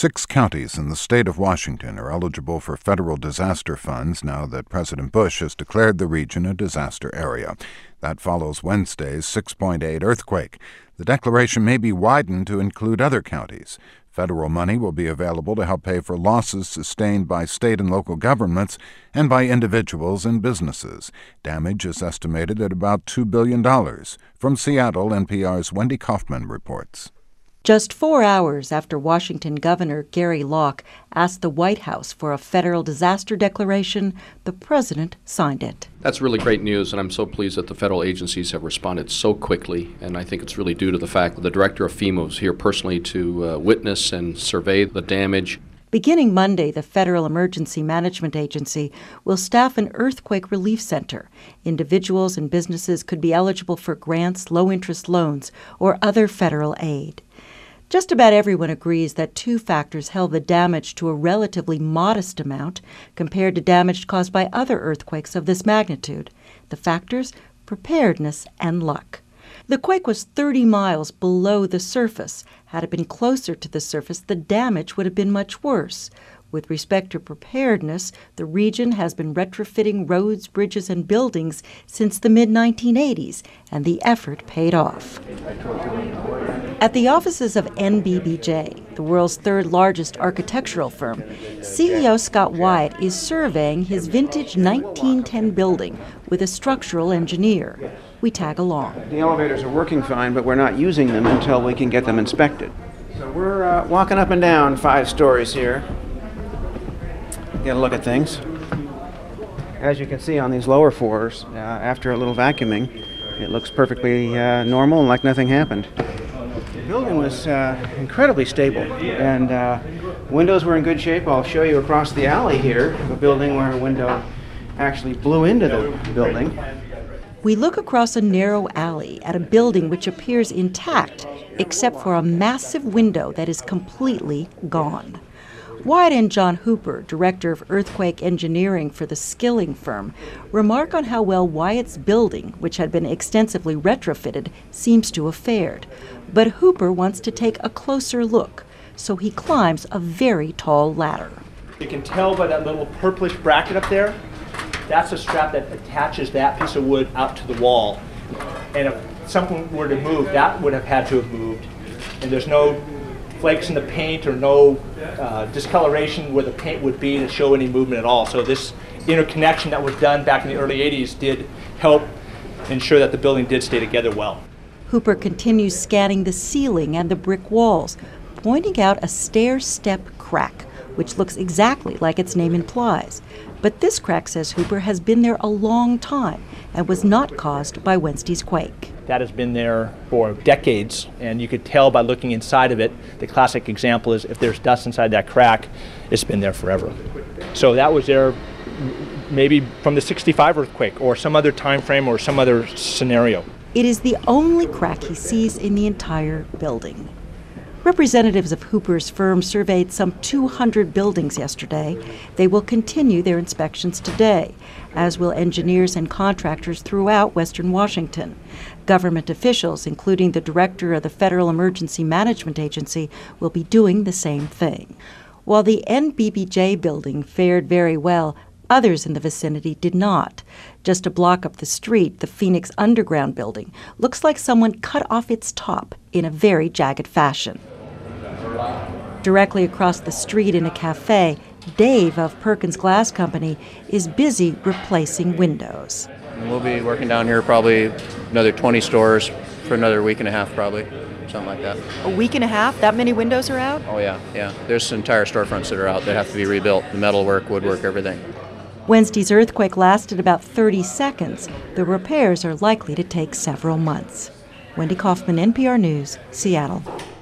6 counties in the state of Washington are eligible for federal disaster funds now that President Bush has declared the region a disaster area. That follows Wednesday's 6.8 earthquake. The declaration may be widened to include other counties. Federal money will be available to help pay for losses sustained by state and local governments and by individuals and businesses. Damage is estimated at about $2 billion. From Seattle, NPR's Wendy Kaufman reports. Just 4 hours after Washington Governor Gary Locke asked the White House for a federal disaster declaration, the president signed it. That's really great news, and I'm so pleased that the federal agencies have responded so quickly, and I think it's really due to the fact that the director of FEMA was here personally to witness and survey the damage. Beginning Monday, the Federal Emergency Management Agency will staff an earthquake relief center. Individuals and businesses could be eligible for grants, low-interest loans, or other federal aid. Just about everyone agrees that 2 factors held the damage to a relatively modest amount compared to damage caused by other earthquakes of this magnitude. The factors: preparedness and luck. The quake was 30 miles below the surface. Had it been closer to the surface, the damage would have been much worse. With respect to preparedness, the region has been retrofitting roads, bridges, and buildings since the mid-1980s, and the effort paid off. At the offices of NBBJ, the world's 3rd largest architectural firm, CEO Scott Wyatt is surveying his vintage 1910 building with a structural engineer. We tag along. The elevators are working fine, but we're not using them until we can get them inspected. So we're walking up and down 5 stories here. Get a look at things. As you can see on these lower floors, after a little vacuuming, it looks perfectly normal and like nothing happened. The building was incredibly stable, and windows were in good shape. I'll show you across the alley here, a building where a window actually blew into the building. We look across a narrow alley at a building which appears intact, except for a massive window that is completely gone. Wyatt and John Hooper, director of earthquake engineering for the Skilling firm, remark on how well Wyatt's building, which had been extensively retrofitted, seems to have fared. But Hooper wants to take a closer look, so he climbs a very tall ladder. You can tell by that little purplish bracket up there, that's a strap that attaches that piece of wood out to the wall. And if something were to move, that would have had to have moved. And there's no flakes in the paint or no discoloration where the paint would be to show any movement at all. So this interconnection that was done back in the early 80s did help ensure that the building did stay together well. Hooper continues scanning the ceiling and the brick walls, pointing out a stair-step crack, which looks exactly like its name implies. But this crack, says Hooper, has been there a long time and was not caused by Wednesday's quake. That has been there for decades, and you could tell by looking inside of it. The classic example is if there's dust inside that crack, it's been there forever. So that was there maybe from the 65 earthquake or some other time frame or some other scenario. It is the only crack he sees in the entire building. Representatives of Hooper's firm surveyed some 200 buildings yesterday. They will continue their inspections today, as will engineers and contractors throughout Western Washington. Government officials, including the director of the Federal Emergency Management Agency, will be doing the same thing. While the NBBJ building fared very well, others in the vicinity did not. Just a block up the street, the Phoenix Underground building looks like someone cut off its top in a very jagged fashion. Directly across the street in a cafe, Dave of Perkins Glass Company is busy replacing windows. We'll be working down here probably another 20 stores for another week and a half probably, something like that. A week and a half? That many windows are out? Oh yeah. There's entire storefronts that are out that have to be rebuilt, the metalwork, woodwork, everything. Wednesday's earthquake lasted about 30 seconds. The repairs are likely to take several months. Wendy Kaufman, NPR News, Seattle.